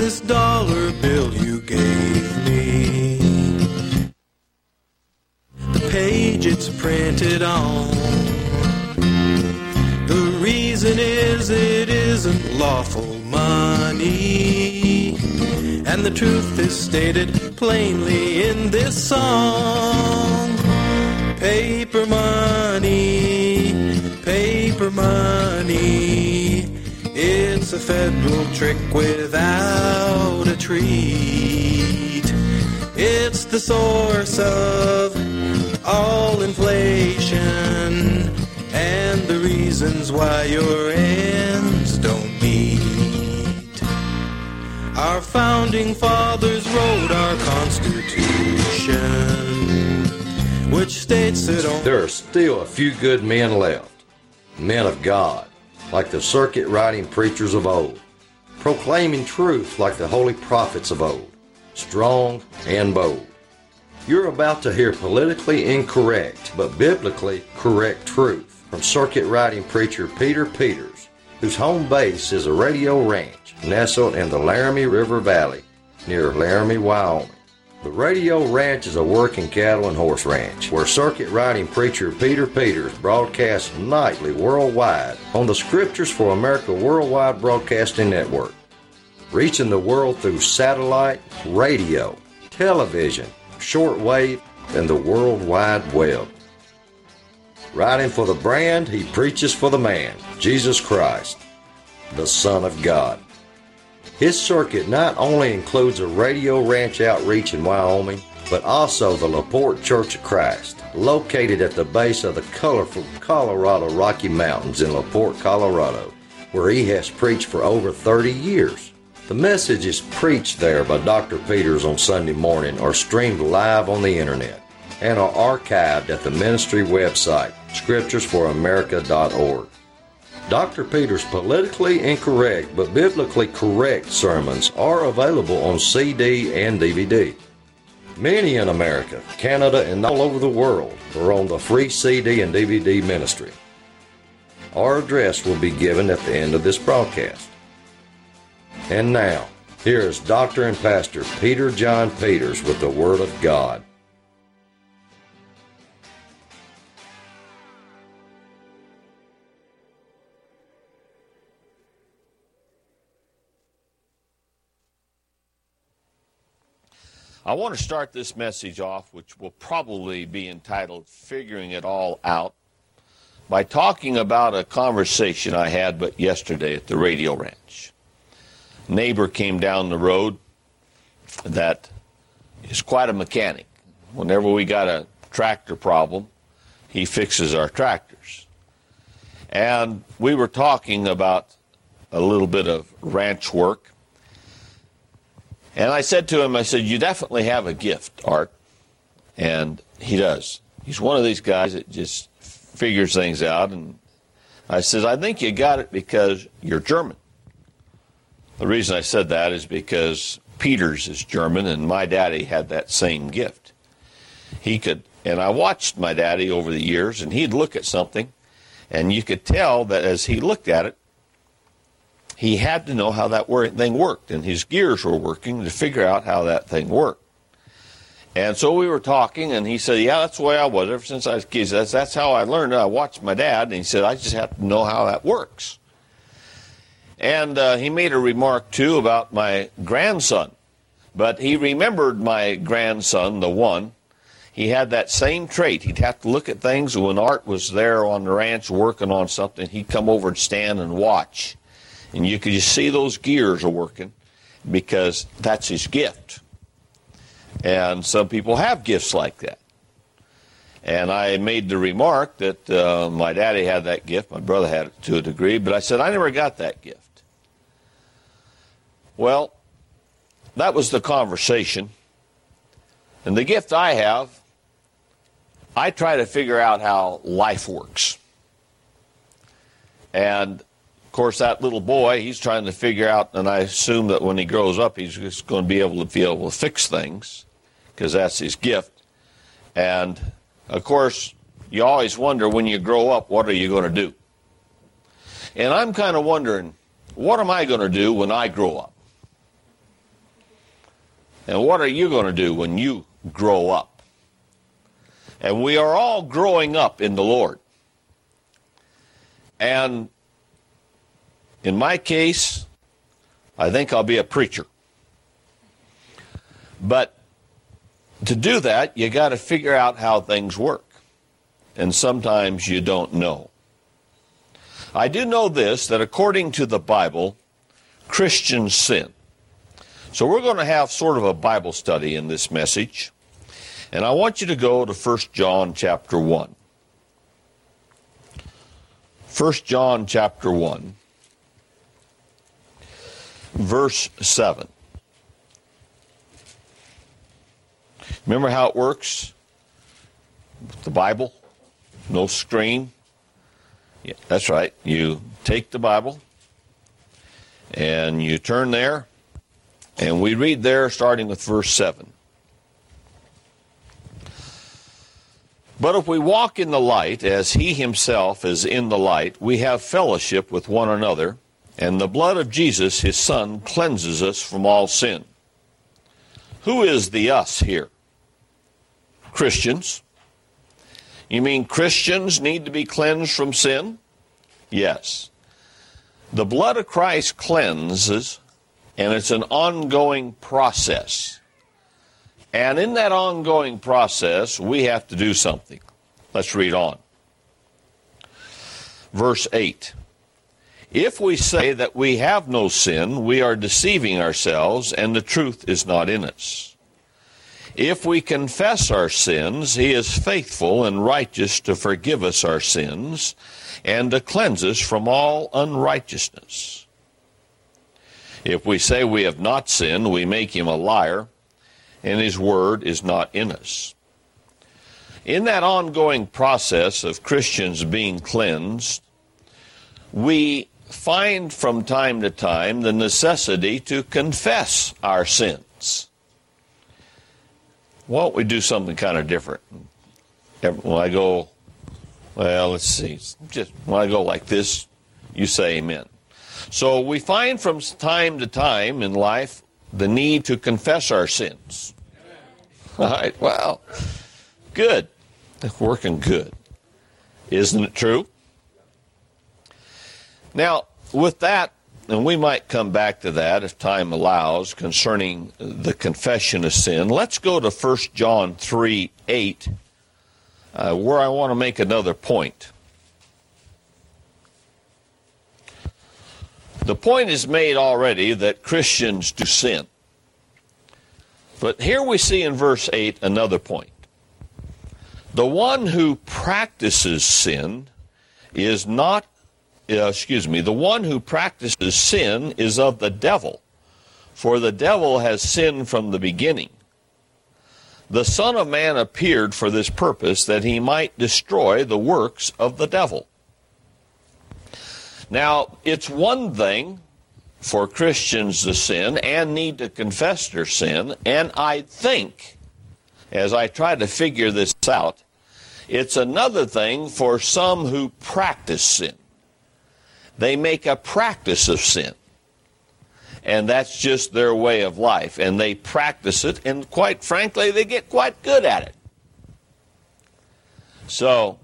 this dollar bill you gave me. The page it's printed on. The reason is it isn't lawful money. And the truth is stated plainly in this song. Paper money, paper money. It's a federal trick without a treat. It's the source of all inflation and the reasons why your ends don't meet. Our founding fathers wrote our Constitution, which states that there are still a few good men left, men of God, like the circuit-riding preachers of old, proclaiming truth like the holy prophets of old, strong and bold. You're about to hear politically incorrect, but biblically correct truth from circuit-riding preacher Peter Peters, whose home base is a radio ranch nestled in the Laramie River Valley near Laramie, Wyoming. The radio ranch is a working cattle and horse ranch where circuit-riding preacher Peter Peters broadcasts nightly worldwide on the Scriptures for America Worldwide Broadcasting Network, reaching the world through satellite, radio, television, shortwave, and the World Wide Web. Writing for the brand, he preaches for the man, Jesus Christ, the Son of God. His circuit not only includes a radio ranch outreach in Wyoming, but also the LaPorte Church of Christ, located at the base of the colorful Colorado Rocky Mountains in LaPorte, Colorado, where he has preached for over 30 years. The message is preached there by Dr. Peters on Sunday morning or streamed live on the internet and are archived at the ministry website, scripturesforamerica.org. Dr. Peters' politically incorrect but biblically correct sermons are available on CD and DVD. Many in America, Canada, and all over the world are on the free CD and DVD ministry. Our address will be given at the end of this broadcast. And now, here is Dr. and Pastor Peter John Peters with the Word of God. I want to start this message off, which will probably be entitled Figuring It All Out, by talking about a conversation I had but yesterday at the radio ranch. A neighbor came down the road that is quite a mechanic. Whenever we got a tractor problem, he fixes our tractors. And we were talking about a little bit of ranch work. And I said to him, I said, you definitely have a gift, Art. And he does. He's one of these guys that just figures things out. And I said, I think you got it because you're German. The reason I said that is because Peters is German, and my daddy had that same gift. He could, and I watched my daddy over the years, and he'd look at something, and you could tell that as he looked at it, he had to know how that thing worked, and his gears were working to figure out how that thing worked. And so we were talking, and he said, yeah, that's the way I was ever since I was a kid. That's how I learned. I watched my dad, and he said, I just have to know how that works. And he made a remark, too, about my grandson. But he remembered my grandson, the one. He had that same trait. He'd have to look at things. When Art was there on the ranch working on something, he'd come over and stand and watch. And you could just see those gears are working because that's his gift. And some people have gifts like that. And I made the remark that my daddy had that gift. My brother had it to a degree. But I said, I never got that gift. Well, that was the conversation. And the gift I have, I try to figure out how life works. And of course, that little boy, he's trying to figure out, and I assume that when he grows up, he's just going to be able to fix things, because that's his gift. And, of course, you always wonder when you grow up, what are you going to do? And I'm kind of wondering, what am I going to do when I grow up? And what are you going to do when you grow up? And we are all growing up in the Lord. And in my case, I think I'll be a preacher. But to do that, you got to figure out how things work. And sometimes you don't know. I do know this, that according to the Bible, Christians sin. So we're going to have sort of a Bible study in this message. And I want you to go to 1 John chapter 1. 1 John chapter 1, verse 7. Remember how it works? The Bible, no screen. Yeah, that's right. You take the Bible and you turn there, and we read there starting with verse 7. But if we walk in the light, as he himself is in the light, we have fellowship with one another, and the blood of Jesus, his Son, cleanses us from all sin. Who is the us here? Christians. You mean Christians need to be cleansed from sin? Yes. The blood of Christ cleanses, and it's an ongoing process. And in that ongoing process, we have to do something. Let's read on. Verse 8. If we say that we have no sin, we are deceiving ourselves, and the truth is not in us. If we confess our sins, he is faithful and righteous to forgive us our sins and to cleanse us from all unrighteousness. If we say we have not sinned, we make him a liar, and his word is not in us. In that ongoing process of Christians being cleansed, we find from time to time the necessity to confess our sins. Why don't we do something kind of different? When I go, well, let's see, just when I go like this, you say amen. So we find from time to time in life the need to confess our sins. All right, well, good. That's working good. Isn't it true? Now, with that, and we might come back to that if time allows, concerning the confession of sin, let's go to 1 John 3:8, where I want to make another point. The point is made already that Christians do sin. But here we see in verse 8 another point. The one who practices sin is not, the one who practices sin is of the devil, for the devil has sinned from the beginning. The Son of Man appeared for this purpose, that he might destroy the works of the devil. Now, it's one thing for Christians to sin and need to confess their sin, and I think, as I try to figure this out, it's another thing for some who practice sin. They make a practice of sin, and that's just their way of life, and they practice it, and quite frankly, they get quite good at it. So,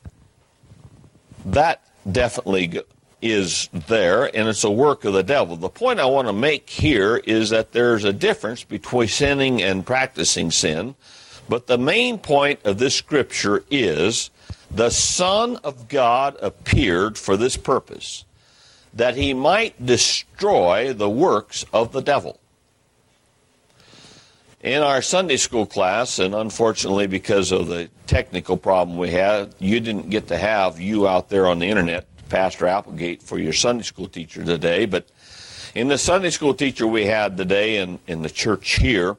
that definitely is there, and it's a work of the devil. The point I want to make here is that there's a difference between sinning and practicing sin, but the main point of this scripture is the Son of God appeared for this purpose, that he might destroy the works of the devil. In our Sunday school class, and unfortunately because of the technical problem we had, you didn't get to have you out there on the internet, Pastor Applegate, for your Sunday school teacher today, but in the Sunday school teacher we had today in the church here,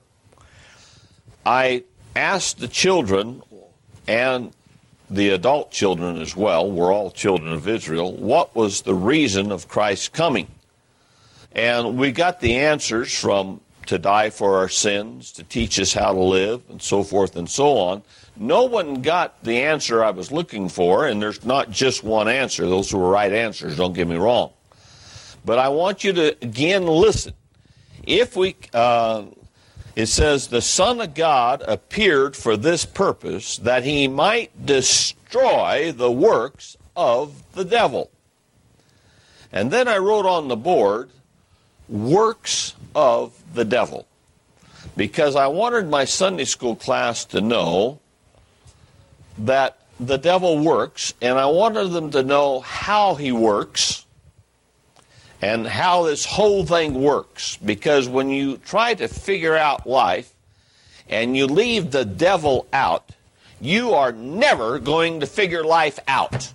I asked the children and the adult children as well, we're all children of Israel, what was the reason of Christ's coming? And we got the answers from to die for our sins, to teach us how to live, and so forth and so on. No one got the answer I was looking for, and there's not just one answer. Those were right answers, don't get me wrong. But I want you to, again, listen. If It says, the Son of God appeared for this purpose, that he might destroy the works of the devil. And then I wrote on the board, works of the devil, because I wanted my Sunday school class to know that the devil works, and I wanted them to know how he works and how this whole thing works. Because when you try to figure out life and you leave the devil out, you are never going to figure life out.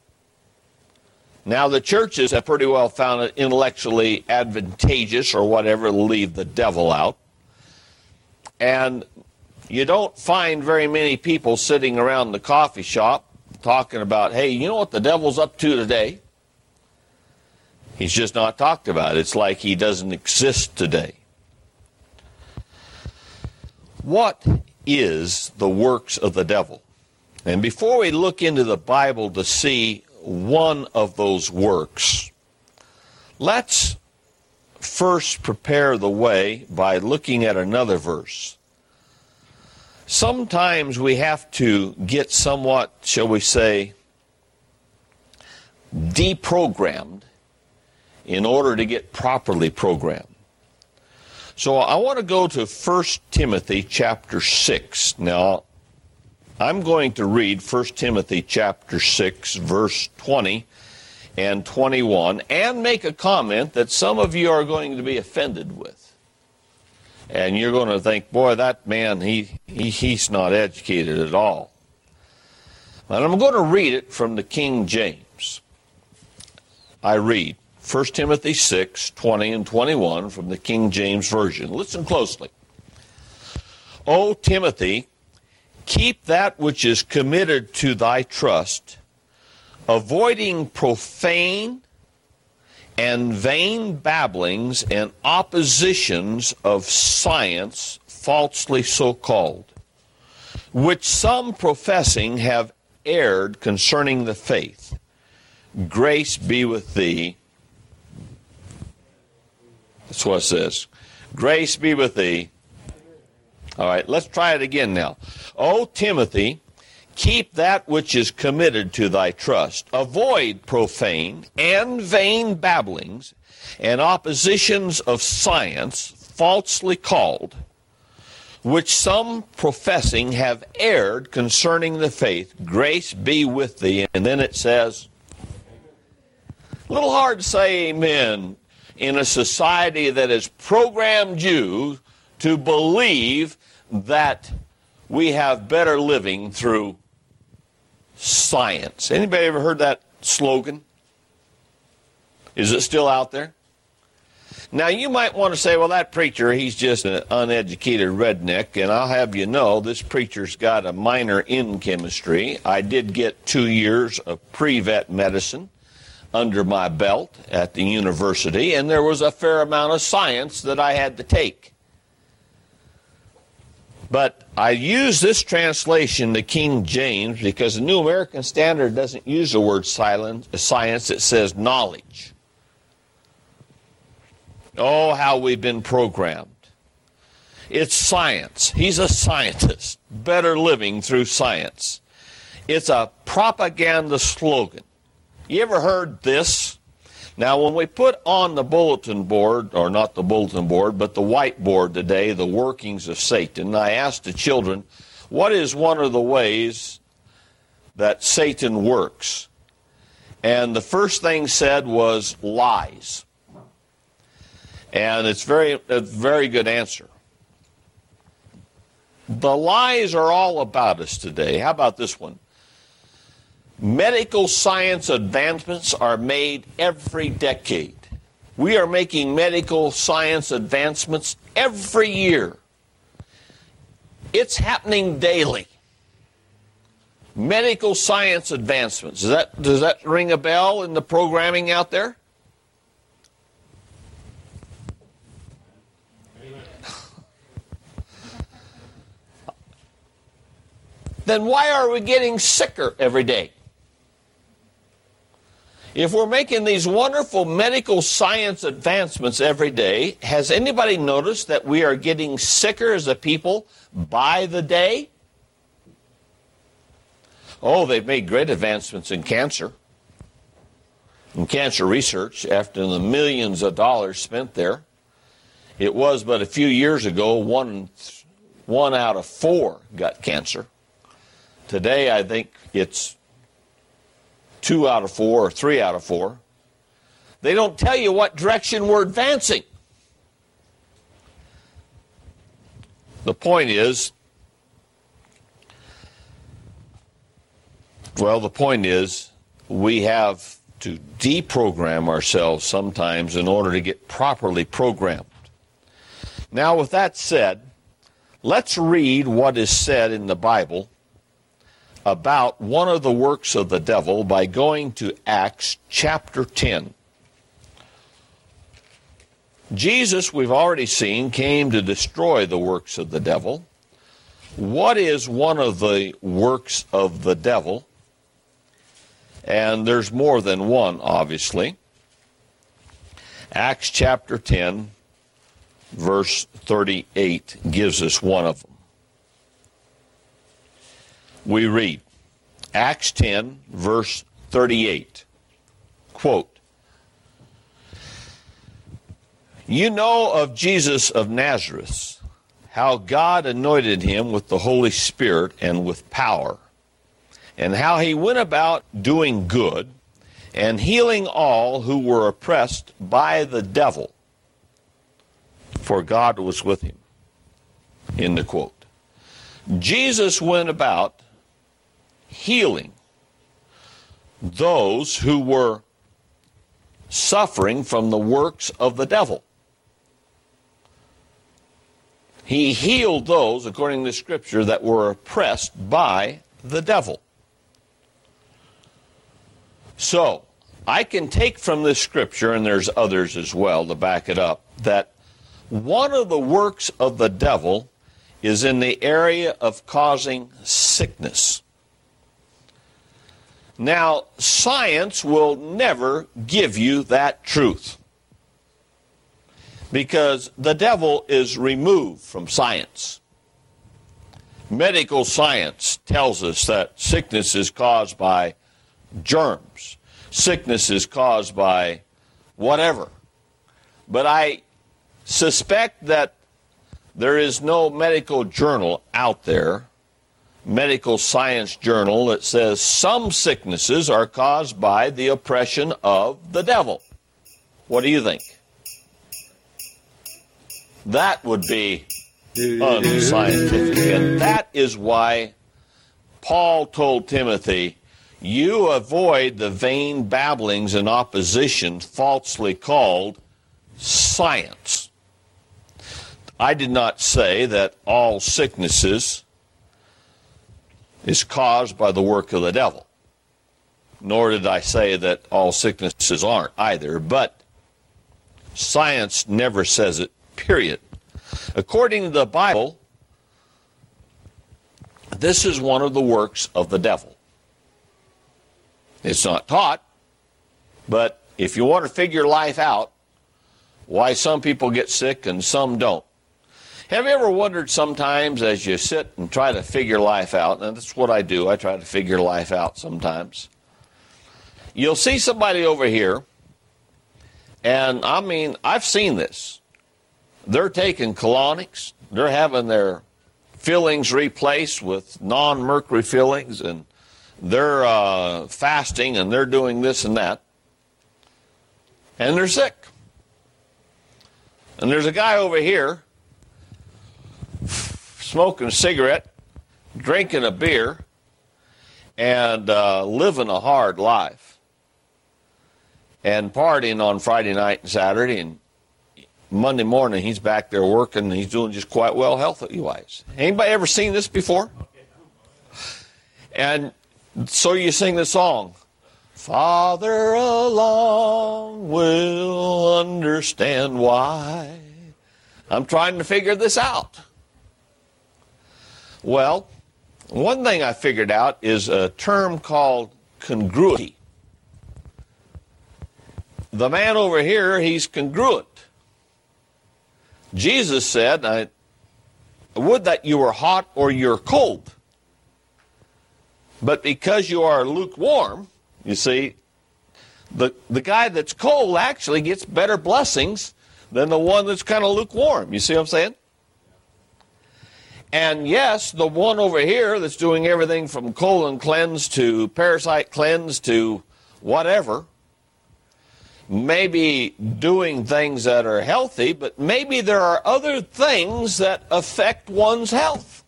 Now, the churches have pretty well found it intellectually advantageous or whatever to leave the devil out. And you don't find very many people sitting around the coffee shop talking about, hey, you know what the devil's up to today? He's just not talked about. It's like he doesn't exist today. What is the works of the devil? And before we look into the Bible to see one of those works, let's first prepare the way by looking at another verse. Sometimes we have to get somewhat, shall we say, deprogrammed in order to get properly programmed. So I want to go to 1 Timothy chapter 6. Now, I'm going to read 1 Timothy chapter 6, verse 20 and 21, and make a comment that some of you are going to be offended with. And you're going to think, boy, that man, he's not educated at all. And I'm going to read it from the King James. I read 1 Timothy 6, 20 and 21 from the King James Version. Listen closely. O Timothy, keep that which is committed to thy trust, avoiding profane and vain babblings and oppositions of science, falsely so called, which some professing have erred concerning the faith. Grace be with thee. That's what it says. Grace be with thee. All right, let's try it again now. O Timothy, keep that which is committed to thy trust. Avoid profane and vain babblings and oppositions of science, falsely called, which some professing have erred concerning the faith. Grace be with thee. And then it says, a little hard to say amen in a society that has programmed you to believe that we have better living through science. Anybody ever heard that slogan? Is it still out there? Now, you might want to say, well, that preacher, he's just an uneducated redneck, and I'll have you know, this preacher's got a minor in chemistry. I did get 2 years of pre-vet medicine under my belt at the university, and there was a fair amount of science that I had to take. But I use this translation, the King James, because the New American Standard doesn't use the word science, it says knowledge. Oh, how we've been programmed. It's science. He's a scientist. Better living through science. It's a propaganda slogan. You ever heard this? Now, when we put on the bulletin board, or not the bulletin board, but the whiteboard today, the workings of Satan, I asked the children, what is one of the ways that Satan works? And the first thing said was lies. And it's a very good answer. The lies are all about us today. How about this one? Medical science advancements are made every decade. We are making medical science advancements every year. It's happening daily. Medical science advancements. Does that ring a bell in the programming out there? Then why are we getting sicker every day? If we're making these wonderful medical science advancements every day, has anybody noticed that we are getting sicker as a people by the day? Oh, they've made great advancements in cancer. In cancer research, after the millions of dollars spent there. It was but a few years ago, one out of 4 got cancer. Today, I think it's 2 out of 4 or 3 out of 4. They don't tell you what direction we're advancing. The point is, we have to deprogram ourselves sometimes in order to get properly programmed. Now, with that said, let's read what is said in the Bible about one of the works of the devil by going to Acts chapter 10. Jesus, we've already seen, came to destroy the works of the devil. What is one of the works of the devil? And there's more than one, obviously. Acts chapter 10, verse 38 gives us one of them. We read, Acts 10, verse 38, quote, "You know of Jesus of Nazareth, how God anointed him with the Holy Spirit and with power, and how he went about doing good and healing all who were oppressed by the devil, for God was with him." End of quote. Jesus went about healing those who were suffering from the works of the devil. He healed those, according to Scripture, that were oppressed by the devil. So, I can take from this Scripture, and there's others as well to back it up, that one of the works of the devil is in the area of causing sickness. Now, science will never give you that truth, because the devil is removed from science. Medical science tells us that sickness is caused by germs. Sickness is caused by whatever. But I suspect that there is no medical journal out there, medical science journal, that says some sicknesses are caused by the oppression of the devil. What do you think? That would be unscientific. And that is why Paul told Timothy, you avoid the vain babblings and opposition falsely called science. I did not say that all sicknesses is caused by the work of the devil, nor did I say that all sicknesses aren't either, but science never says it, period. According to the Bible, this is one of the works of the devil. It's not taught, but if you want to figure life out, why some people get sick and some don't. Have you ever wondered sometimes as you sit and try to figure life out, and that's what I do, I try to figure life out sometimes. You'll see somebody over here, and I mean, I've seen this. They're taking colonics, they're having their fillings replaced with non-mercury fillings, and they're fasting, and they're doing this and that, and they're sick. And there's a guy over here smoking a cigarette, drinking a beer, and living a hard life, and partying on Friday night and Saturday, and Monday morning he's back there working, and he's doing just quite well health-wise. Anybody ever seen this before? And so you sing the song, "Farther along will understand why." I'm trying to figure this out. Well, one thing I figured out is a term called congruity. the man over here, he's congruent. Jesus said, I would that you were hot or you're cold. But because you are lukewarm, you see, the guy that's cold actually gets better blessings than the one that's kind of lukewarm. You see what I'm saying? And yes, the one over here that's doing everything from colon cleanse to parasite cleanse to whatever, may be doing things that are healthy, but maybe there are other things that affect one's health.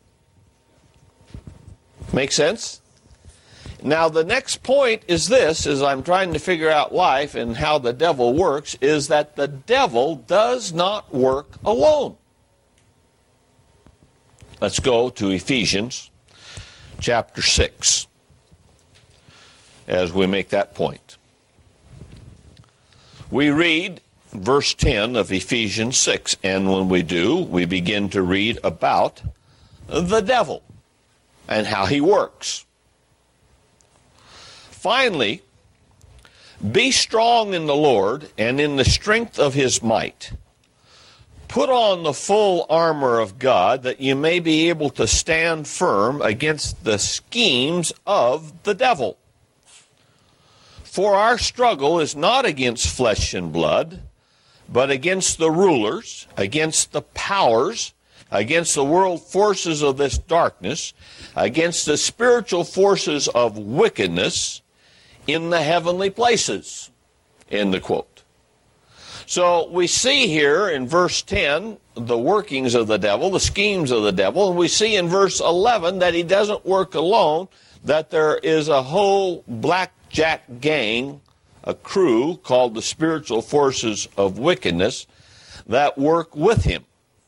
Make sense? Now, the next point is this, as I'm trying to figure out life and how the devil works, is that the devil does not work alone. Let's go to Ephesians chapter 6 as we make that point. We read verse 10 of Ephesians 6, and when we do, we begin to read about the devil and how he works. Finally, be strong in the Lord and in the strength of his might. Put on the full armor of God that you may be able to stand firm against the schemes of the devil. For our struggle is not against flesh and blood, but against the rulers, against the powers, against the world forces of this darkness, against the spiritual forces of wickedness in the heavenly places. End the quote. So we see here in verse 10 the workings of the devil, the schemes of the devil, and we see in verse 11 that he doesn't work alone, that there is a whole blackjack gang, a crew called the spiritual forces of wickedness that work with him.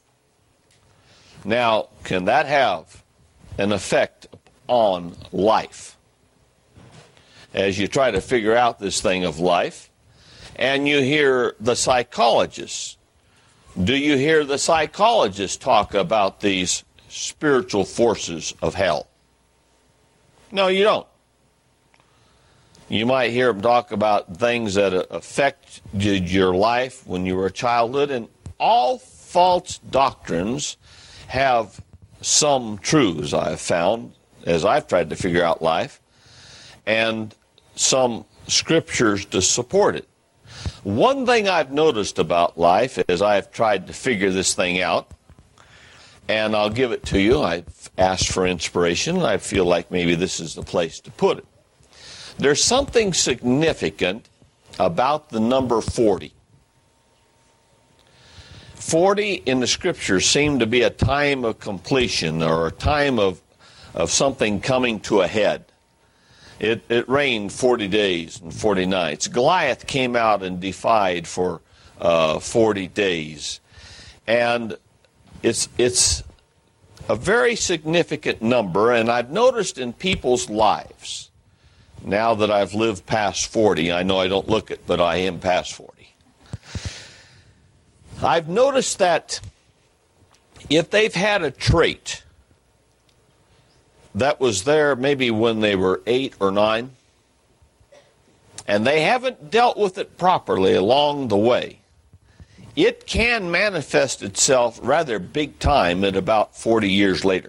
Now, can that have an effect on life? As you try to figure out this thing of life, and you hear the psychologists. Do you hear the psychologists talk about these spiritual forces of hell? No, you don't. You might hear them talk about things that affected your life when you were a childhood, and all false doctrines have some truths, I've found, as I've tried to figure out life, and some scriptures to support it. One thing I've noticed about life as I've tried to figure this thing out, and I'll give it to you, I've asked for inspiration, and I feel like maybe this is the place to put it. There's something significant about the number 40. 40 in the scriptures seem to be a time of completion or a time of something coming to a head. It rained 40 days and 40 nights. Goliath came out and defied for 40 days. And it's a very significant number, and I've noticed in people's lives, now that I've lived past 40, I know I don't look it, but I am past 40. I've noticed that if they've had a trait that was there maybe when they were 8 or 9, and they haven't dealt with it properly along the way, it can manifest itself rather big time at about 40 years later.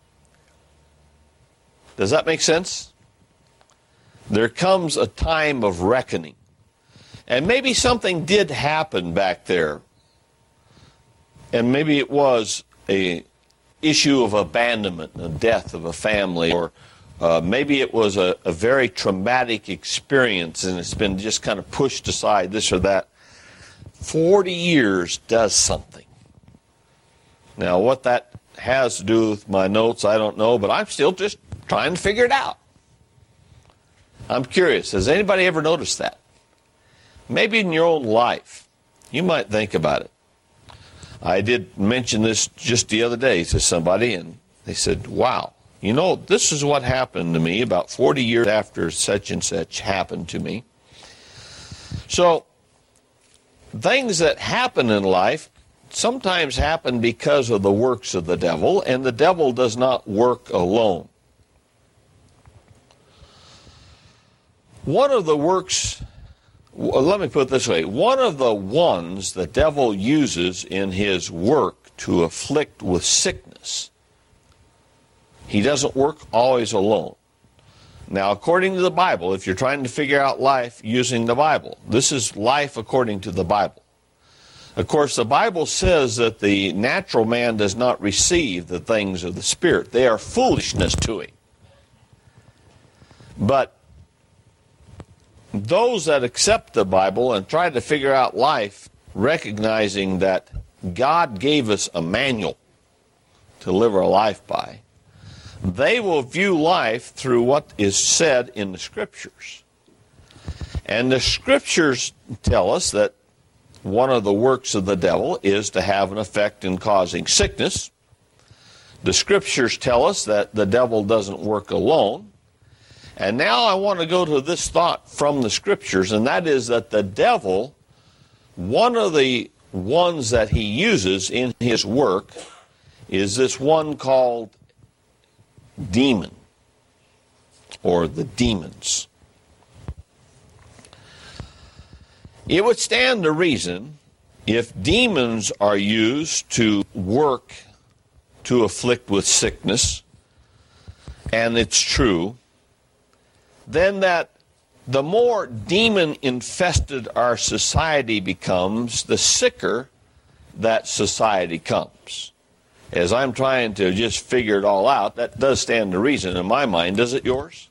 Does that make sense? There comes a time of reckoning. And maybe something did happen back there. And maybe it was a issue of abandonment, the death of a family, or maybe it was a very traumatic experience and it's been just kind of pushed aside, this or that. 40 years does something. Now, what that has to do with my notes, I don't know, but I'm still just trying to figure it out. I'm curious, has anybody ever noticed that? Maybe in your own life, you might think about it. I did mention this just the other day to somebody, and they said, wow, you know, this is what happened to me about 40 years after such and such happened to me. So, things that happen in life sometimes happen because of the works of the devil, and the devil does not work alone. One of the works Well, let me put it this way. One of the ones the devil uses in his work to afflict with sickness, he doesn't work always alone. Now, according to the Bible, if you're trying to figure out life using the Bible, this is life according to the Bible. Of course, the Bible says that the natural man does not receive the things of the Spirit. They are foolishness to him. But those that accept the Bible and try to figure out life, recognizing that God gave us a manual to live our life by, they will view life through what is said in the Scriptures. And the Scriptures tell us that one of the works of the devil is to have an effect in causing sickness. The Scriptures tell us that the devil doesn't work alone. And now I want to go to this thought from the Scriptures, and that is that the devil, one of the ones that he uses in his work, is this one called demon, or the demons. It would stand to reason if demons are used to work to afflict with sickness, and it's true, then that the more demon-infested our society becomes, the sicker that society comes. As I'm trying to just figure it all out, that does stand to reason in my mind. Does it yours?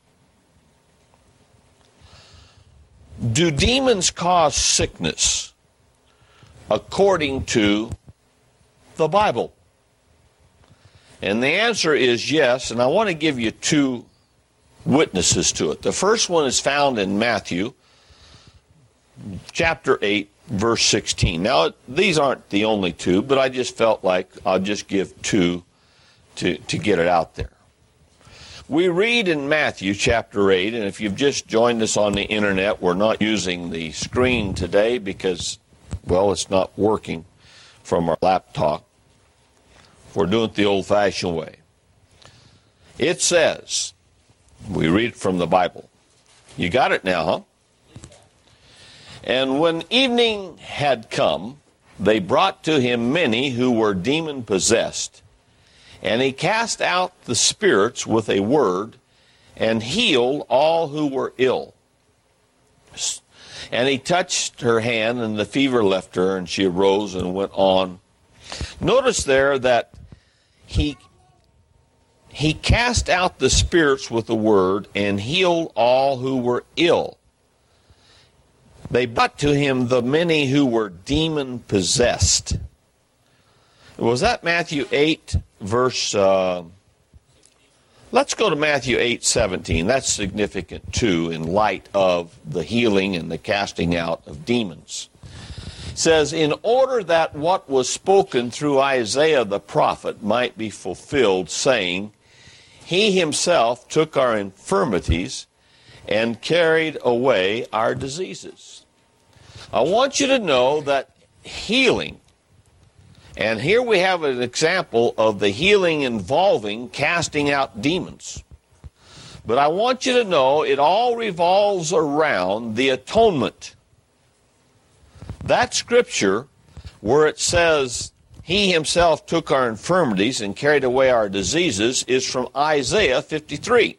Do demons cause sickness according to the Bible? And the answer is yes, and I want to give you two witnesses to it. The first one is found in Matthew chapter 8, verse 16. Now, these aren't the only two, but I just felt like I'll just give two to get it out there. We read in Matthew chapter 8, and if you've just joined us on the internet, we're not using the screen today because, well, it's not working from our laptop. We're doing it the old-fashioned way. It says, we read it from the Bible. You got it now, huh? And when evening had come, they brought to him many who were demon-possessed. And he cast out the spirits with a word, and healed all who were ill. And he touched her hand, and the fever left her, and she arose and went on. Notice there that he cast out the spirits with a word, and healed all who were ill. They brought to him the many who were demon-possessed. Was that Matthew 8, verse... let's go to Matthew 8:17. That's significant, too, in light of the healing and the casting out of demons. It says, in order that what was spoken through Isaiah the prophet might be fulfilled, saying, he himself took our infirmities and carried away our diseases. I want you to know that healing, and here we have an example of the healing involving casting out demons. But I want you to know it all revolves around the atonement. That scripture where it says, he himself took our infirmities and carried away our diseases, is from Isaiah 53.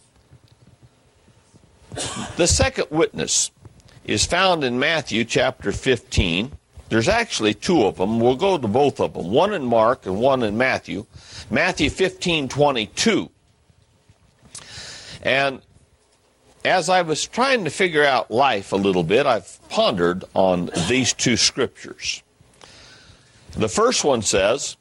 The second witness is found in Matthew chapter 15. There's actually two of them. We'll go to both of them, one in Mark and one in Matthew. Matthew 15:22. And as I was trying to figure out life a little bit, I've pondered on these two scriptures. The first one says,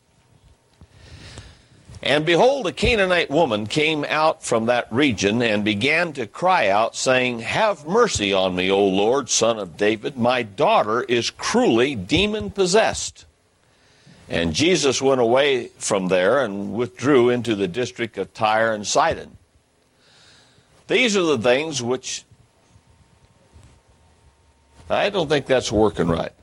and behold, a Canaanite woman came out from that region and began to cry out, saying, have mercy on me, O Lord, Son of David. My daughter is cruelly demon-possessed. And Jesus went away from there and withdrew into the district of Tyre and Sidon. These are the things which I don't think that's working right.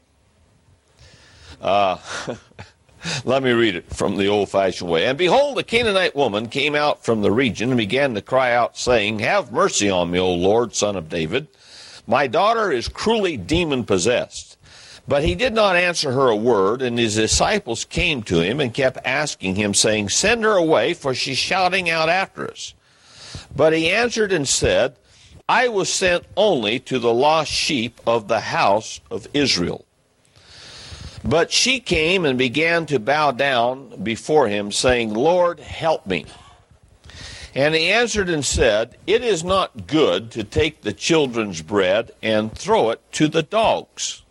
Let me read it from the old-fashioned way. And behold, a Canaanite woman came out from the region and began to cry out, saying, have mercy on me, O Lord, Son of David. My daughter is cruelly demon-possessed. But he did not answer her a word, and his disciples came to him and kept asking him, saying, Send her away, for she's shouting out after us. But he answered and said, I was sent only to the lost sheep of the house of Israel. But she came and began to bow down before him, saying, Lord, help me. And he answered and said, It is not good to take the children's bread and throw it to the dogs.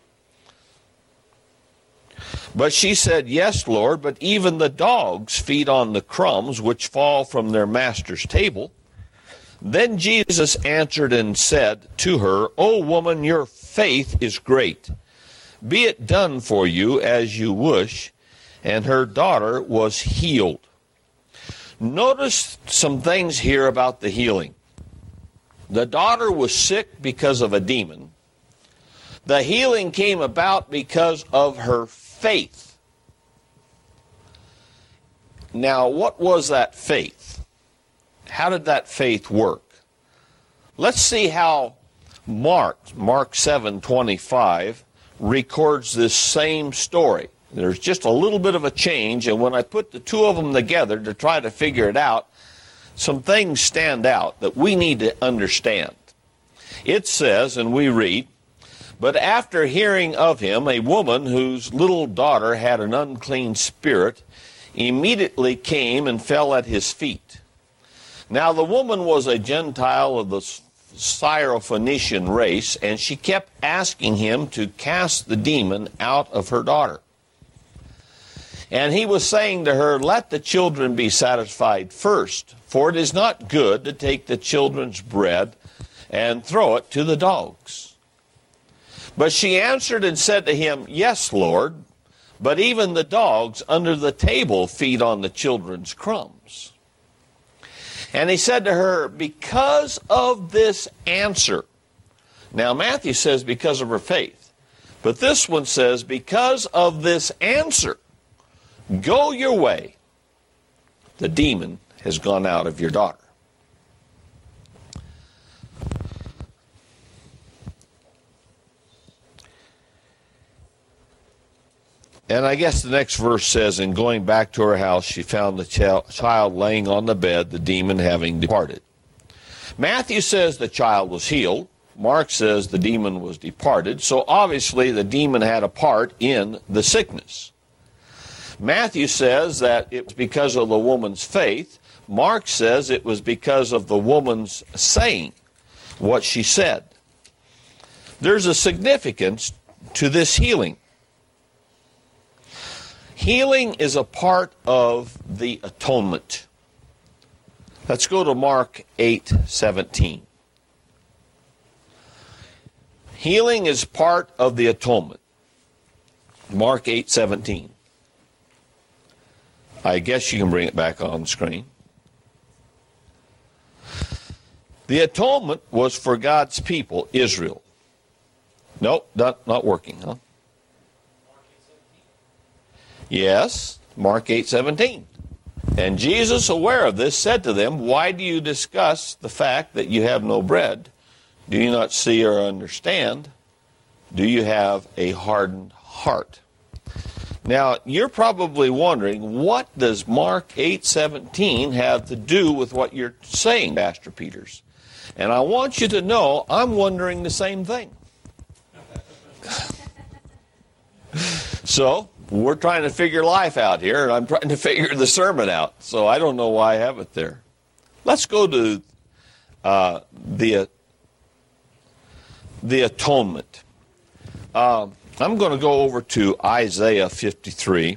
But she said, Yes, Lord, but even the dogs feed on the crumbs which fall from their master's table. Then Jesus answered and said to her, O woman, your faith is great. Be it done for you as you wish. And her daughter was healed. Notice some things here about the healing. The daughter was sick because of a demon. The healing came about because of her faith. Now, what was that faith? How did that faith work? Let's see how Mark 7:25, records this same story. There's just a little bit of a change, and when I put the two of them together to try to figure it out, some things stand out that we need to understand. It says, and we read, But after hearing of him, a woman whose little daughter had an unclean spirit immediately came and fell at his feet. Now the woman was a Gentile of the Syrophoenician race, and she kept asking him to cast the demon out of her daughter. And he was saying to her, Let the children be satisfied first, for it is not good to take the children's bread and throw it to the dogs. But she answered and said to him, Yes, Lord, but even the dogs under the table feed on the children's crumbs. And he said to her, Because of this answer. Now Matthew says because of her faith. But this one says, Because of this answer, go your way. The demon has gone out of your daughter. And I guess the next verse says, And going back to her house, she found the child laying on the bed, the demon having departed. Matthew says the child was healed. Mark says the demon was departed. So obviously the demon had a part in the sickness. Matthew says that it was because of the woman's faith. Mark says it was because of the woman's saying what she said. There's a significance to this healing. Healing is a part of the atonement. Let's go to Mark 8:17. Healing is part of the atonement. Mark 8:17. I guess you can bring it back on the screen. The atonement was for God's people, Israel. Nope, not working, huh? Yes, Mark 8:17. And Jesus, aware of this, said to them, Why do you discuss the fact that you have no bread? Do you not see or understand? Do you have a hardened heart? Now, you're probably wondering, what does Mark 8:17 have to do with what you're saying, Pastor Peters? And I want you to know, I'm wondering the same thing. So, we're trying to figure life out here, and I'm trying to figure the sermon out. So I don't know why I have it there. Let's go to the atonement. I'm going to go over to Isaiah 53.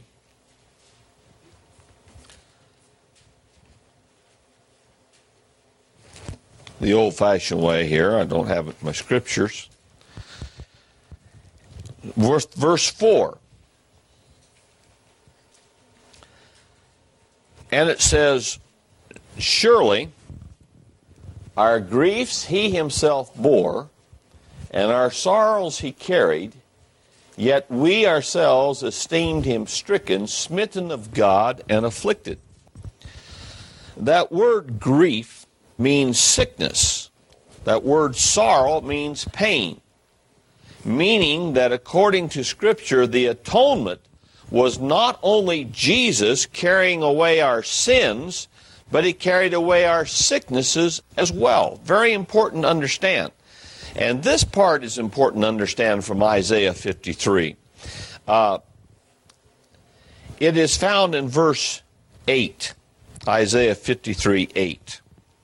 The old-fashioned way here. I don't have it in my scriptures. Verse 4. And it says, Surely our griefs he himself bore, and our sorrows he carried, yet we ourselves esteemed him stricken, smitten of God, and afflicted. That word grief means sickness. That word sorrow means pain. meaning that according to Scripture, the atonement was not only Jesus carrying away our sins, but he carried away our sicknesses as well. Very important to understand. And this part is important to understand from Isaiah 53. It is found in verse 8, Isaiah 53:8.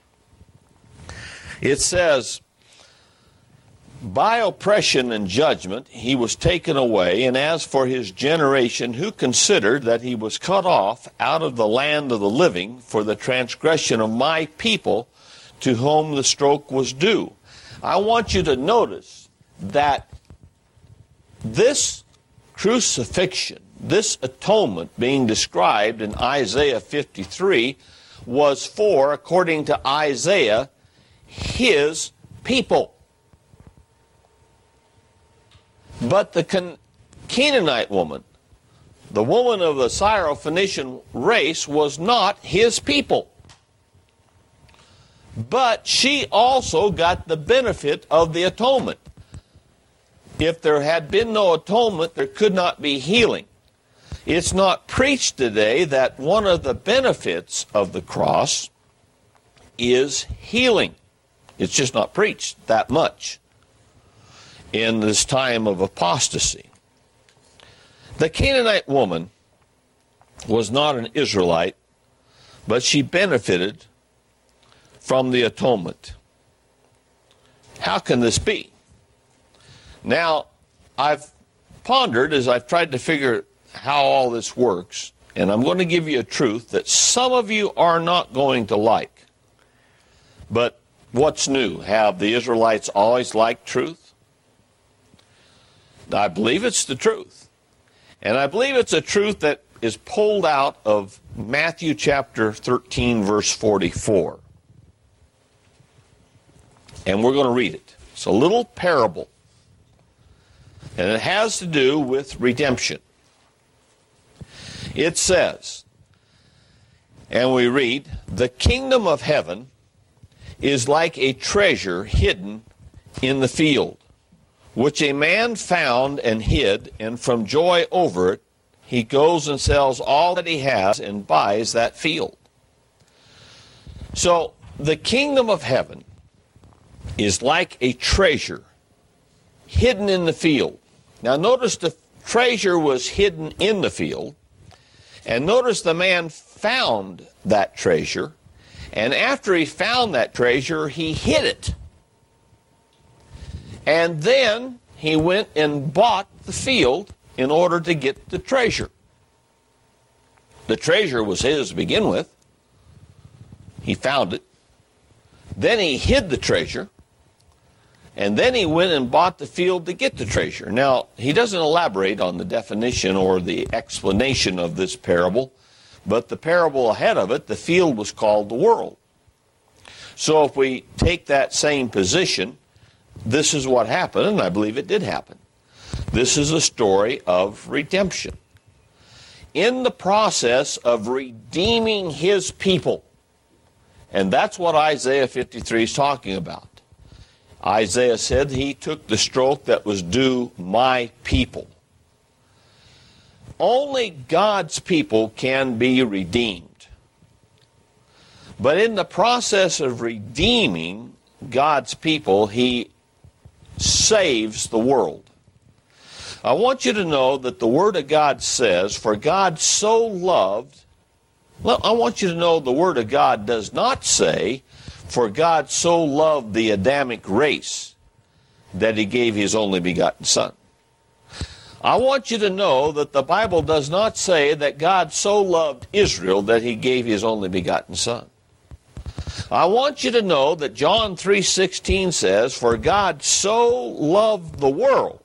It says, "By oppression and judgment he was taken away, and as for his generation, who considered that he was cut off out of the land of the living for the transgression of my people, to whom the stroke was due." I want you to notice that this crucifixion, this atonement being described in Isaiah 53, was for, according to Isaiah, his people. But the Canaanite woman, the woman of the Syro-Phoenician race, was not his people. But she also got the benefit of the atonement. If there had been no atonement, there could not be healing. It's not preached today that one of the benefits of the cross is healing. It's just not preached that much in this time of apostasy. The Canaanite woman was not an Israelite, but she benefited from the atonement. How can this be? Now, I've pondered as I've tried to figure how all this works, and I'm going to give you a truth that some of you are not going to like. But what's new? Have the Israelites always liked truth? I believe it's the truth. And I believe it's a truth that is pulled out of Matthew chapter 13, verse 44. And we're going to read it. It's a little parable. And it has to do with redemption. It says, and we read, "The kingdom of heaven is like a treasure hidden in the field, which a man found and hid, and from joy over it, he goes and sells all that he has and buys that field." So, the kingdom of heaven is like a treasure hidden in the field. Now, notice the treasure was hidden in the field, and notice the man found that treasure, and after he found that treasure, he hid it. And then he went and bought the field in order to get the treasure. The treasure was his to begin with. He found it. Then he hid the treasure. And then he went and bought the field to get the treasure. Now, he doesn't elaborate on the definition or the explanation of this parable, but the parable ahead of it, the field was called the world. So if we take that same position, this is what happened, and I believe it did happen. This is a story of redemption. In the process of redeeming his people, and that's what Isaiah 53 is talking about. Isaiah said he took the stroke that was due my people. Only God's people can be redeemed. But in the process of redeeming God's people, he saves the world. I want you to know that the Word of God says, "For God so loved," well, I want you to know the Word of God does not say, "For God so loved the Adamic race that he gave his only begotten Son." I want you to know that the Bible does not say that God so loved Israel that he gave his only begotten Son. I want you to know that John 3:16 says, "For God so loved the world,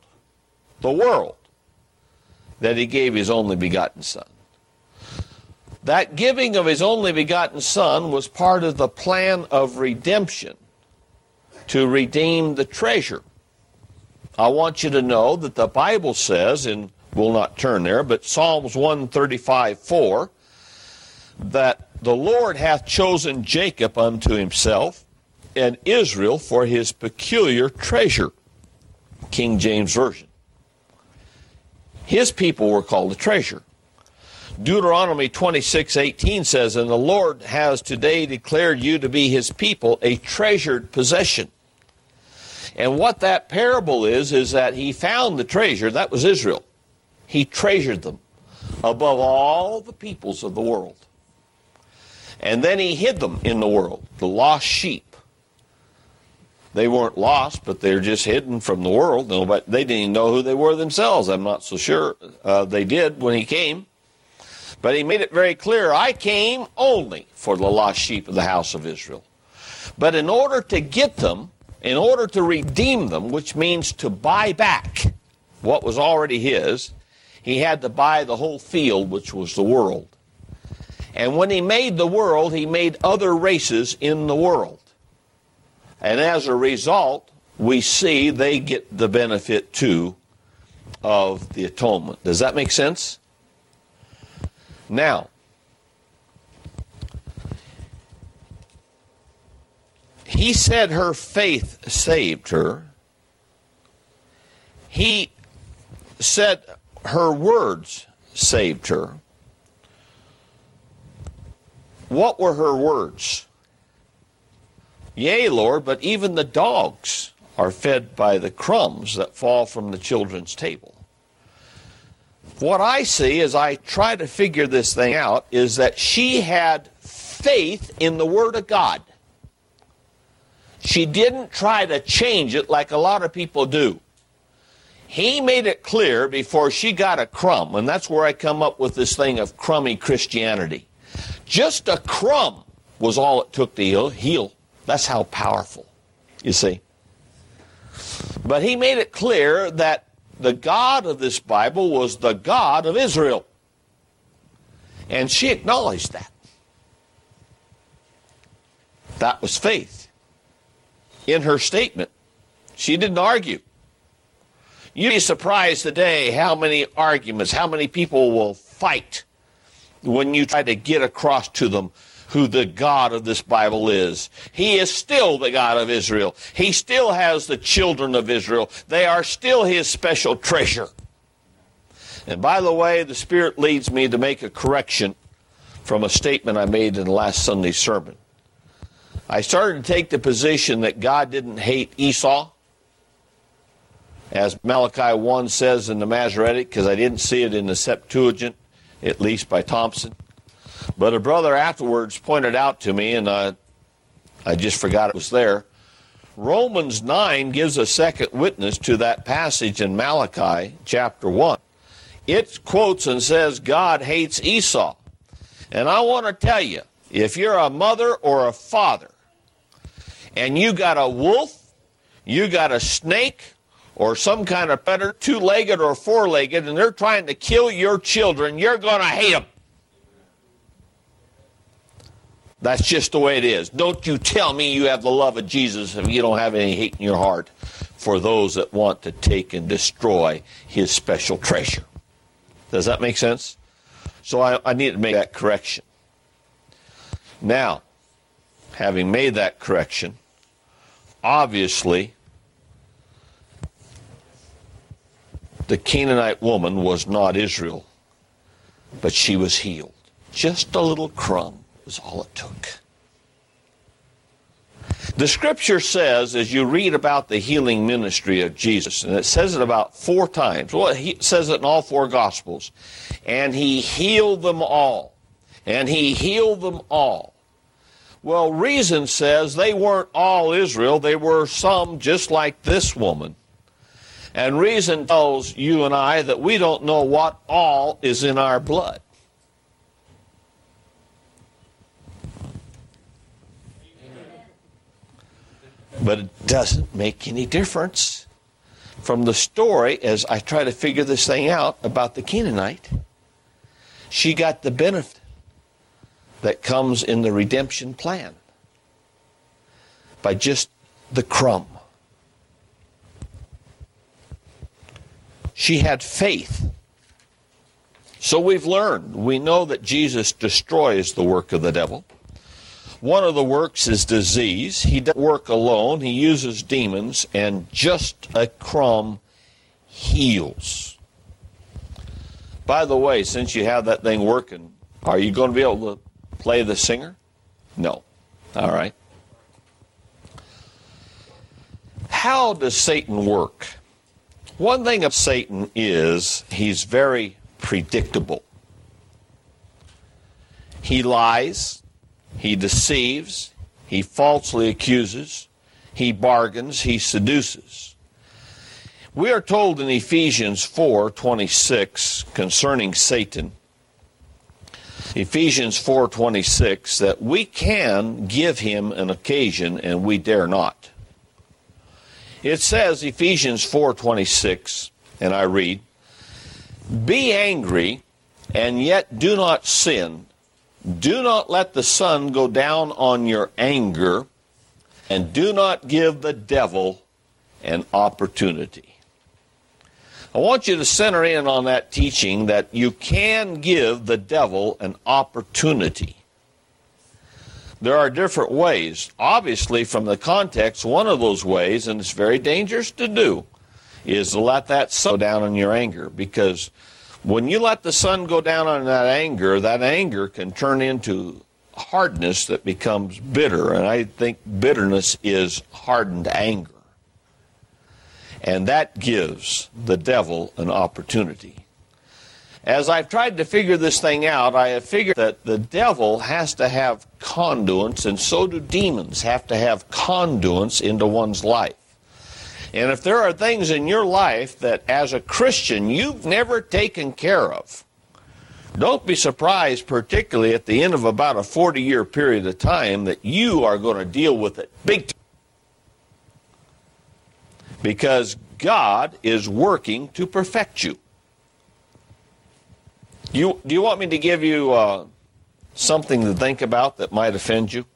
that he gave his only begotten Son." That giving of his only begotten Son was part of the plan of redemption to redeem the treasure. I want you to know that the Bible says, and we'll not turn there, but Psalms 135:4, that the Lord hath chosen Jacob unto himself, and Israel for his peculiar treasure. King James Version. His people were called a treasure. Deuteronomy 26:18 says, "And the Lord has today declared you to be his people, a treasured possession." And what that parable is that he found the treasure, that was Israel. He treasured them above all the peoples of the world. And then he hid them in the world, the lost sheep. They weren't lost, but they're just hidden from the world. Nobody, they didn't even know who they were themselves. I'm not so sure they did when he came. But he made it very clear, I came only for the lost sheep of the house of Israel. But in order to get them, in order to redeem them, which means to buy back what was already his, he had to buy the whole field, which was the world. And when he made the world, he made other races in the world. And as a result, we see they get the benefit too of the atonement. Does that make sense? Now, he said her faith saved her. He said her words saved her. What were her words? Yea, Lord, but even the dogs are fed by the crumbs that fall from the children's table. What I see as I try to figure this thing out is that she had faith in the Word of God. She didn't try to change it like a lot of people do. He made it clear before she got a crumb, and that's where I come up with this thing of crummy Christianity. Just a crumb was all it took to heal. That's how powerful, you see. But he made it clear that the God of this Bible was the God of Israel. And she acknowledged that. That was faith. In her statement, she didn't argue. You'd be surprised today how many arguments, how many people will fight when you try to get across to them who the God of this Bible is. He is still the God of Israel. He still has the children of Israel. They are still his special treasure. And by the way, the Spirit leads me to make a correction from a statement I made in the last Sunday's sermon. I started to take the position that God didn't hate Esau, as Malachi 1 says in the Masoretic, because I didn't see it in the Septuagint, at least by Thompson. But a brother afterwards pointed out to me, and I just forgot it was there. Romans 9 gives a second witness to that passage in Malachi chapter 1. It quotes and says God hates Esau. And I want to tell you, if you're a mother or a father, and you got a wolf, you got a snake, or some kind of predator, two-legged or four-legged, and they're trying to kill your children, you're going to hate them. That's just the way it is. Don't you tell me you have the love of Jesus if you don't have any hate in your heart for those that want to take and destroy his special treasure. Does that make sense? So I need to make that correction. Now, having made that correction, obviously, the Canaanite woman was not Israel, but she was healed. Just a little crumb was all it took. The scripture says, as you read about the healing ministry of Jesus, and it says it about 4 times. Well, it says it in all 4 Gospels. And he healed them all. And he healed them all. Well, reason says they weren't all Israel. They were some just like this woman. And reason tells you and I that we don't know what all is in our blood. But it doesn't make any difference from the story as I try to figure this thing out about the Canaanite. She got the benefit that comes in the redemption plan by just the crumb. She had faith. So we've learned. We know that Jesus destroys the work of the devil. One of the works is disease. He doesn't work alone. He uses demons, and just a crumb heals. By the way, since you have that thing working, are you going to be able to play the singer? No. All right. How does Satan work? One thing of Satan is he's very predictable. He lies, he deceives, he falsely accuses, he bargains, he seduces. We are told in Ephesians 4:26 concerning Satan, Ephesians 4:26, that we can give him an occasion and we dare not. It says, Ephesians 4:26, and I read, "Be angry, and yet do not sin. Do not let the sun go down on your anger, and do not give the devil an opportunity." I want you to center in on that teaching that you can give the devil an opportunity. There are different ways. Obviously, from the context, one of those ways, and it's very dangerous to do, is to let that sun go down on your anger. Because when you let the sun go down on that anger can turn into hardness that becomes bitter. And I think bitterness is hardened anger. And that gives the devil an opportunity. As I've tried to figure this thing out, I have figured that the devil has to have conduits, and so do demons have to have conduits into one's life. And if there are things in your life that as a Christian you've never taken care of, don't be surprised, particularly at the end of about a 40-year period of time, that you are going to deal with it big time. Because God is working to perfect you. Do you want me to give you something to think about that might offend you?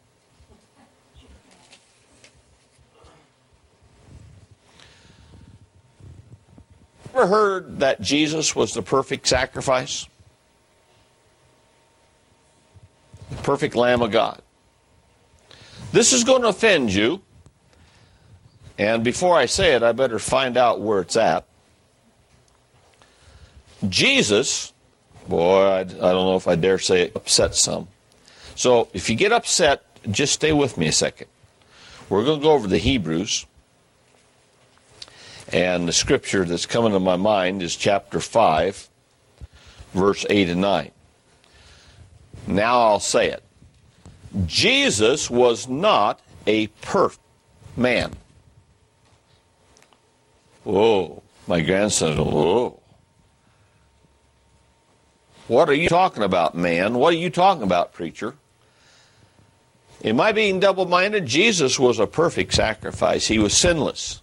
Ever heard that Jesus was the perfect sacrifice? The perfect Lamb of God. This is going to offend you. And before I say it, I better find out where it's at. Jesus, boy, I don't know if I dare say it, upset some. So if you get upset, just stay with me a second. We're going to go over the Hebrews. And the scripture that's coming to my mind is chapter 5, verse 8 and 9. Now I'll say it. Jesus was not a perfect man. Whoa, my grandson, whoa. What are you talking about, man? What are you talking about, preacher? Am I being double-minded? Jesus was a perfect sacrifice. He was sinless.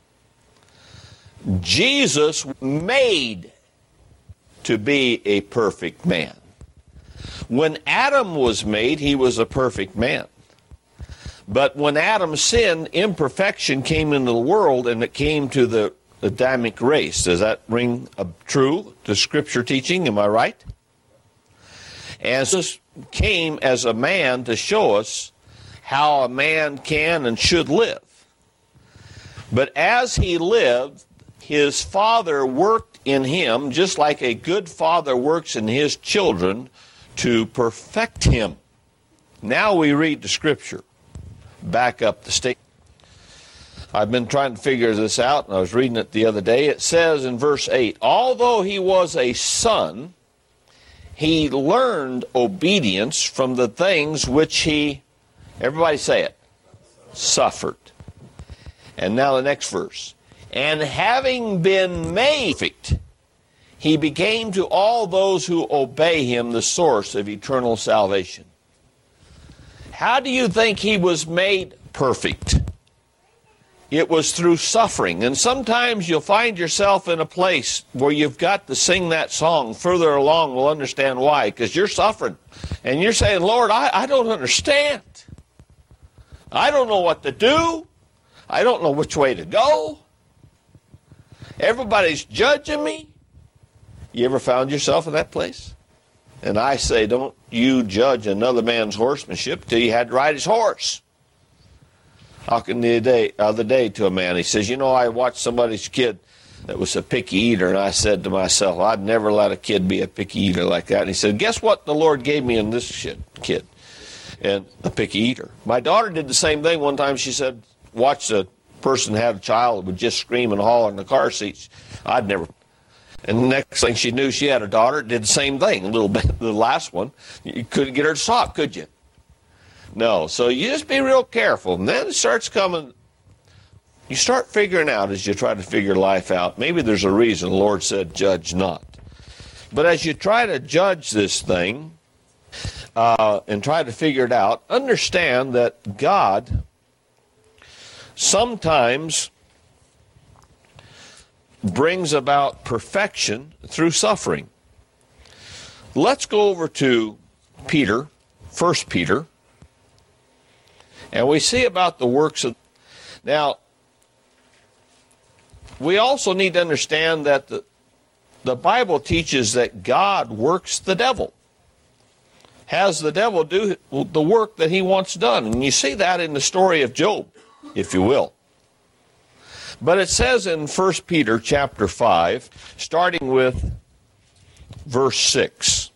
Jesus made to be a perfect man. When Adam was made, he was a perfect man. But when Adam sinned, imperfection came into the world, and it came to the Adamic race. Does that ring true to Scripture teaching? Am I right? And Jesus came as a man to show us how a man can and should live. But as he lived, his father worked in him, just like a good father works in his children, to perfect him. Now we read the Scripture. Back up the statement. I've been trying to figure this out, and I was reading it the other day. It says in verse 8, although he was a son, he learned obedience from the things which he, everybody say it, suffered. And now the next verse. And having been made perfect, he became to all those who obey him the source of eternal salvation. How do you think he was made perfect? It was through suffering. And sometimes you'll find yourself in a place where you've got to sing that song. Further along, we'll understand why. Because you're suffering. And you're saying, Lord, I don't understand. I don't know what to do. I don't know which way to go. Everybody's judging me. You ever found yourself in that place? And I say, don't you judge another man's horsemanship till you had to ride his horse. Talking the other day to a man, he says, you know, I watched somebody's kid that was a picky eater, and I said to myself, I'd never let a kid be a picky eater like that. And he said, guess what the Lord gave me in this kid? And a picky eater. My daughter did the same thing one time. She said, watched a person have a child that would just scream and holler in the car seats. I'd never. And the next thing she knew, she had a daughter that did the same thing. A little bit, the last one, you couldn't get her to stop, could you? No. So you just be real careful. And then it starts coming. You start figuring out as you try to figure life out. Maybe there's a reason the Lord said, judge not. But as you try to judge this thing and try to figure it out, understand that God sometimes brings about perfection through suffering. Let's go over to Peter, 1 Peter, and we see about the works of... Now, we also need to understand that the Bible teaches that God works the devil, has the devil do the work that he wants done. And you see that in the story of Job, if you will. But it says in 1 Peter chapter 5, starting with verse 6.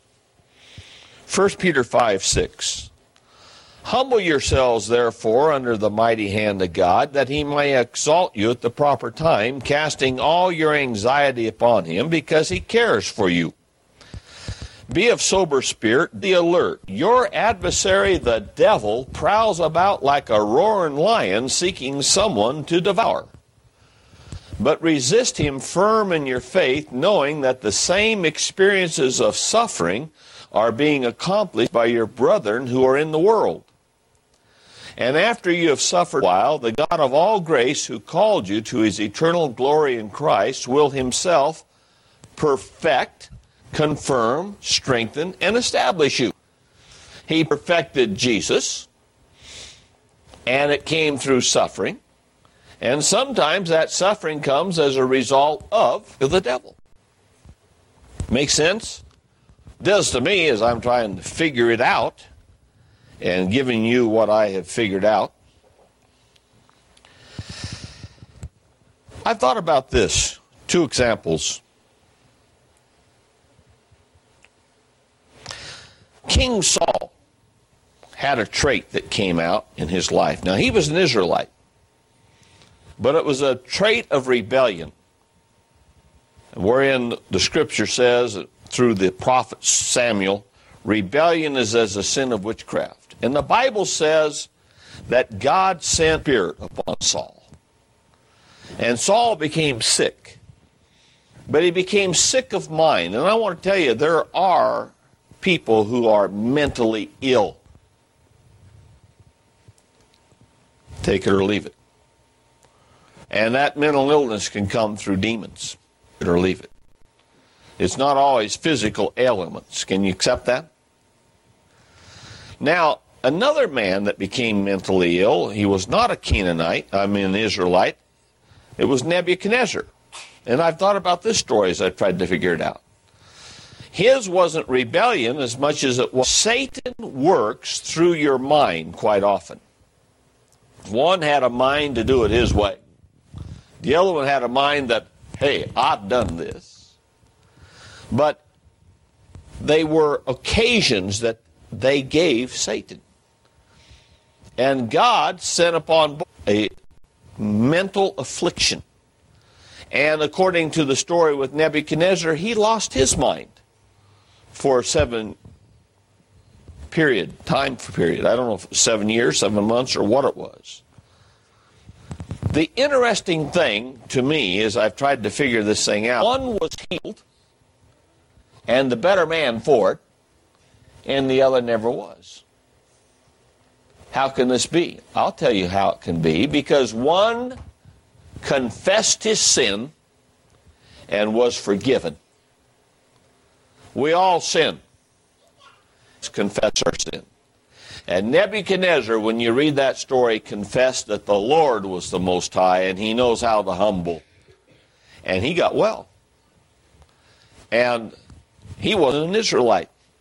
1 Peter 5:6. Humble yourselves, therefore, under the mighty hand of God, that he may exalt you at the proper time, casting all your anxiety upon him, because he cares for you. Be of sober spirit, be alert. Your adversary, the devil, prowls about like a roaring lion, seeking someone to devour. But resist him firm in your faith, knowing that the same experiences of suffering are being accomplished by your brethren who are in the world. And after you have suffered a while, the God of all grace, who called you to his eternal glory in Christ, will himself perfect, confirm, strengthen, and establish you. He perfected Jesus, and it came through suffering. And sometimes that suffering comes as a result of the devil. Make sense? It does to me as I'm trying to figure it out and giving you what I have figured out. I've thought about this. Two examples. King Saul had a trait that came out in his life. Now, he was an Israelite, but it was a trait of rebellion, wherein the scripture says, through the prophet Samuel, rebellion is as a sin of witchcraft. And the Bible says that God sent spirit upon Saul. And Saul became sick. But he became sick of mind. And I want to tell you, there are people who are mentally ill. Take it or leave it. And that mental illness can come through demons. Take it or leave it. It's not always physical ailments. Can you accept that? Now, another man that became mentally ill, he was not a Canaanite, an Israelite. It was Nebuchadnezzar. And I've thought about this story as I tried to figure it out. His wasn't rebellion as much as it was. Satan works through your mind quite often. One had a mind to do it his way. The other one had a mind that, hey, I've done this. But they were occasions that they gave Satan. And God sent upon a mental affliction. And according to the story with Nebuchadnezzar, he lost his mind for a time period. I don't know if it was 7 years, 7 months, or what it was. The interesting thing to me is I've tried to figure this thing out. One was healed, and the better man for it, and the other never was. How can this be? I'll tell you how it can be. Because one confessed his sin and was forgiven. We all sin. Let's confess our sin. And Nebuchadnezzar, when you read that story, confessed that the Lord was the Most High, and he knows how to humble. And he got well. And he wasn't an Israelite.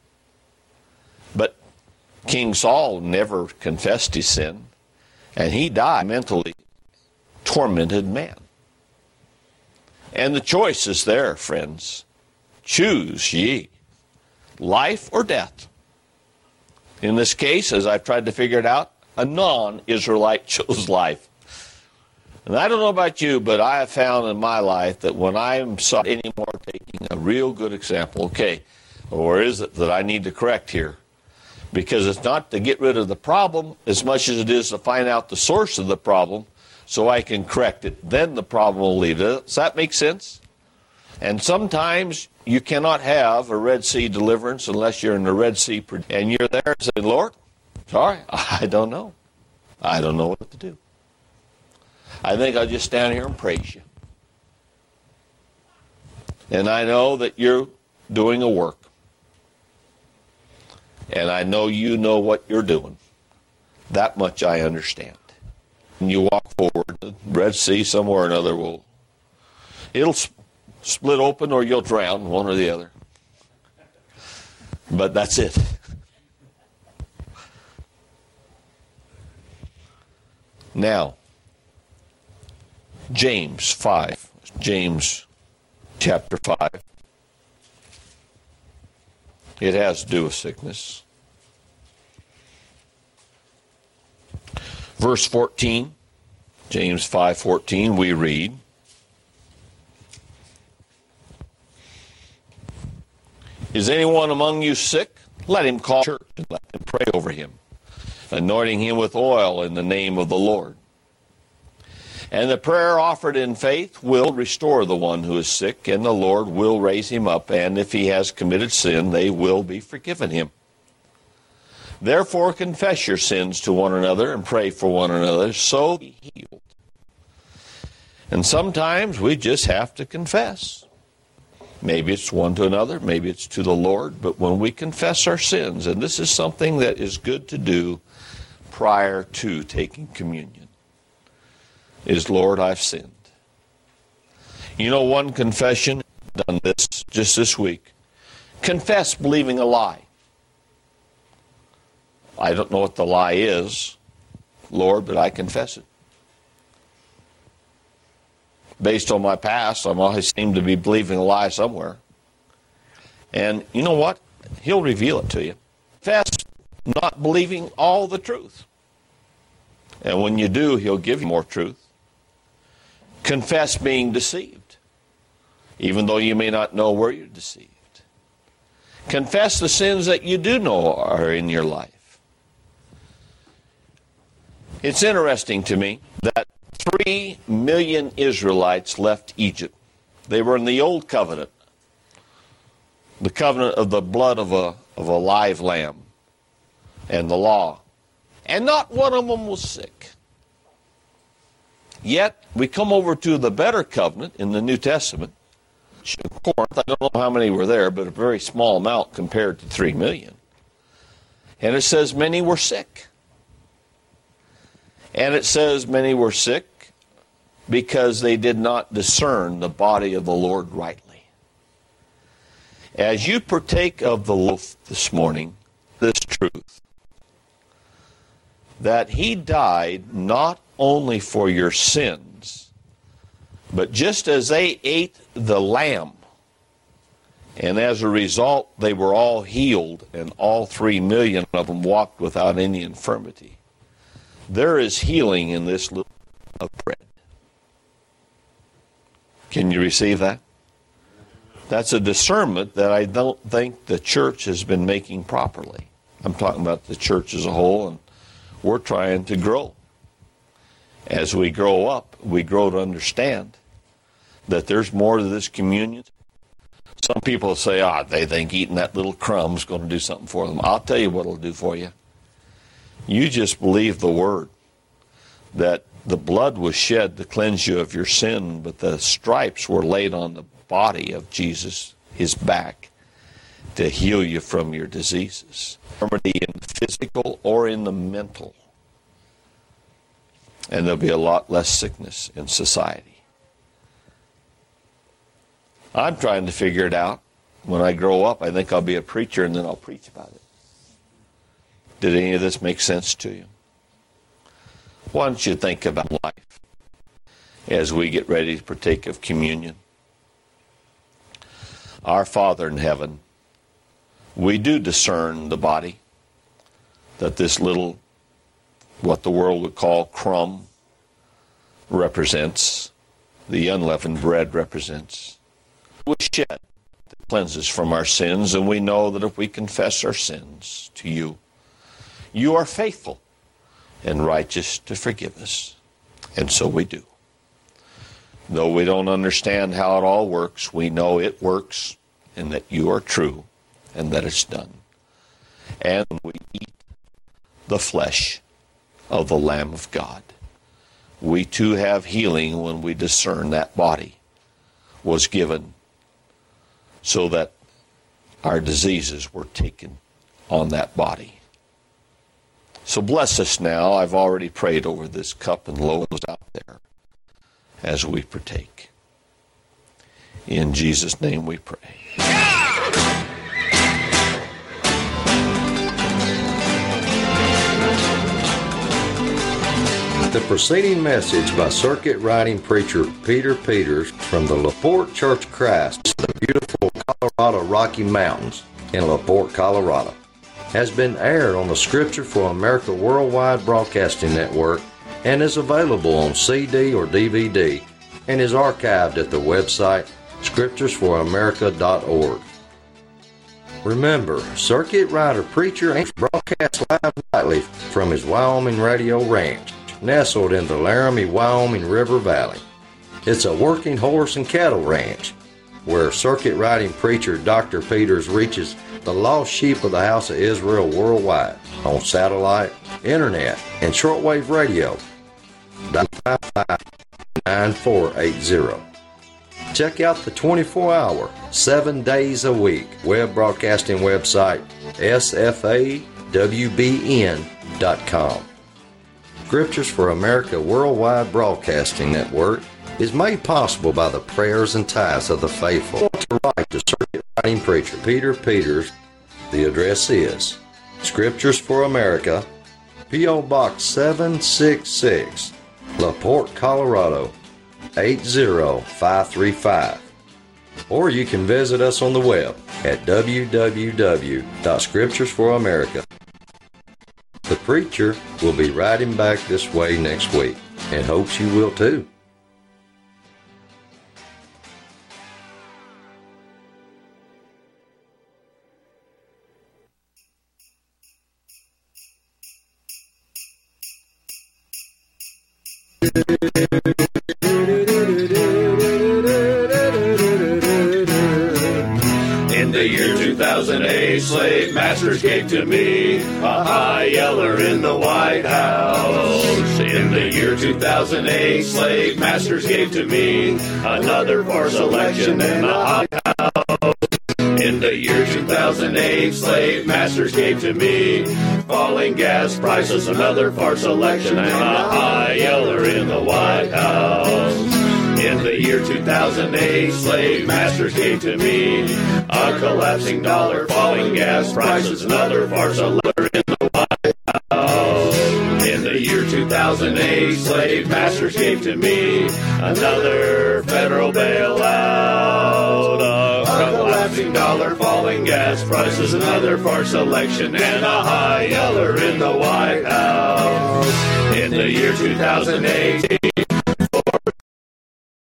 King Saul never confessed his sin, and he died a mentally tormented man. And the choice is there, friends. Choose ye, life or death. In this case, as I've tried to figure it out, a non-Israelite chose life. And I don't know about you, but I have found in my life that when I'm anymore taking a real good example, okay, or is it that I need to correct here? Because it's not to get rid of the problem as much as it is to find out the source of the problem so I can correct it. Then the problem will leave. Does that make sense? And sometimes you cannot have a Red Sea deliverance unless you're in the Red Sea and you're there and say, Lord, sorry, I don't know. I don't know what to do. I think I'll just stand here and praise you. And I know that you're doing a work. And I know you know what you're doing. That much I understand. When you walk forward, the Red Sea somewhere or another it'll split open or you'll drown, one or the other. But that's it. Now, James 5, James chapter 5. It has to do with sickness. Verse 14, James 5:14, we read, Is anyone among you sick? Let him call church and let them pray over him, anointing him with oil in the name of the Lord. And the prayer offered in faith will restore the one who is sick, and the Lord will raise him up, and if he has committed sin, they will be forgiven him. Therefore confess your sins to one another and pray for one another, so be healed. And sometimes we just have to confess. Maybe it's one to another, maybe it's to the Lord, but when we confess our sins, and this is something that is good to do prior to taking communion, is, Lord, I've sinned. You know, one confession, done this just this week, confess believing a lie. I don't know what the lie is, Lord, but I confess it. Based on my past, I'm always seem to be believing a lie somewhere. And you know what? He'll reveal it to you. Confess not believing all the truth. And when you do, he'll give you more truth. Confess being deceived, even though you may not know where you're deceived. Confess the sins that you do know are in your life. It's interesting to me that 3 million Israelites left Egypt. They were in the old covenant, the covenant of the blood of a live lamb and the law. And not one of them was sick. Yet, we come over to the better covenant in the New Testament. Corinth, I don't know how many were there, but a very small amount compared to 3 million. And it says many were sick. And it says many were sick because they did not discern the body of the Lord rightly. As you partake of the loaf this morning, this truth, that he died not only for your sins, but just as they ate the lamb, and as a result they were all healed, and all 3 million of them walked without any infirmity, there is healing in this little of bread. Can you receive that? That's a discernment that I don't think the church has been making properly. I'm talking about the church as a whole, and we're trying to grow. As we grow up, we grow to understand that there's more to this communion. Some people say, they think eating that little crumb is going to do something for them. I'll tell you what it'll do for you. You just believe the word, that the blood was shed to cleanse you of your sin, but the stripes were laid on the body of Jesus, his back, to heal you from your diseases, infirmity in the physical or in the mental. And there'll be a lot less sickness in society. I'm trying to figure it out. When I grow up, I think I'll be a preacher and then I'll preach about it. Did any of this make sense to you? Why don't you think about life as we get ready to partake of communion? Our Father in heaven, we do discern the body, that this little, what the world would call crumb, represents, the unleavened bread represents. We shed that cleanses from our sins, and we know that if we confess our sins to you, you are faithful and righteous to forgive us. And so we do. Though we don't understand how it all works, we know it works and that you are true and that it's done. And we eat the flesh of the Lamb of God. We too have healing when we discern that body was given so that our diseases were taken on that body. So bless us now. I've already prayed over this cup and lo, it's out there as we partake. In Jesus' name we pray. The preceding message by circuit riding preacher Peter Peters from the LaPorte Church of Christ in the beautiful Colorado Rocky Mountains in LaPorte, Colorado, has been aired on the Scripture for America Worldwide Broadcasting Network and is available on CD or DVD and is archived at the website scripturesforamerica.org. Remember, circuit rider preacher aims to broadcast live nightly from his Wyoming radio ranch, nestled in the Laramie, Wyoming River Valley. It's a working horse and cattle ranch where circuit riding preacher Dr. Peters reaches the lost sheep of the house of Israel worldwide on satellite, internet, and shortwave radio. 955-9480. Check out the 24-hour, 7 days a week web broadcasting website sfawbn.com. Scriptures for America Worldwide Broadcasting Network is made possible by the prayers and tithes of the faithful. To write to circuit riding preacher Peter Peters, the address is Scriptures for America, P.O. Box 766, LaPorte, Colorado 80535. Or you can visit us on the web at www.scripturesforamerica. The preacher will be riding back this way next week and hopes you will too. In the year 2008, slave masters gave to me a high yeller in the White House. In the year 2008, slave masters gave to me another farce election in the White House. In the year 2008, slave masters gave to me falling gas prices, another farce election, and a high yeller in the White House. In the year 2008, slave masters gave to me a collapsing dollar, falling gas prices, another farce election in the White House. In the year 2008, slave masters gave to me another federal bailout. A collapsing dollar, falling gas prices, another farce election, and a high yeller in the White House. In the year 2008,